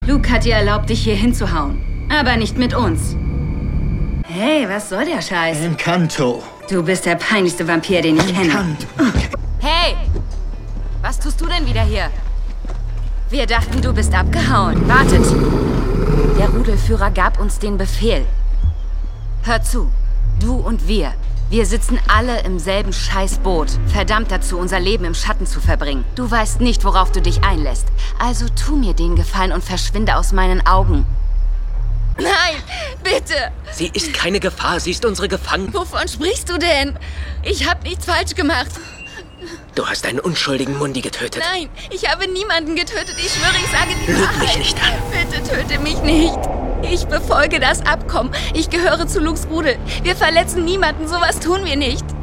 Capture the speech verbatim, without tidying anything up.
Luke hat dir erlaubt, dich hier hinzuhauen. Aber nicht mit uns. Hey, was soll der Scheiß? Encanto. Du bist der peinlichste Vampir, den ich kenne. Encanto. Hey! Was tust du denn wieder hier? Wir dachten, du bist abgehauen. Wartet. Der Rudelführer gab uns den Befehl. Hör zu. Du und wir. Wir sitzen alle im selben Scheißboot. Verdammt dazu, unser Leben im Schatten zu verbringen. Du weißt nicht, worauf du dich einlässt. Also tu mir den Gefallen und verschwinde aus meinen Augen. Nein, bitte! Sie ist keine Gefahr, sie ist unsere Gefangene. Wovon sprichst du denn? Ich habe nichts falsch gemacht. Du hast einen unschuldigen Mundi getötet. Nein, ich habe niemanden getötet. Ich schwöre, ich sage die Lüg Wahrheit. mich nicht an. Bitte töte mich nicht. Ich befolge das Abkommen. Ich gehöre zu Lukes Rudel. Wir verletzen niemanden, sowas tun wir nicht.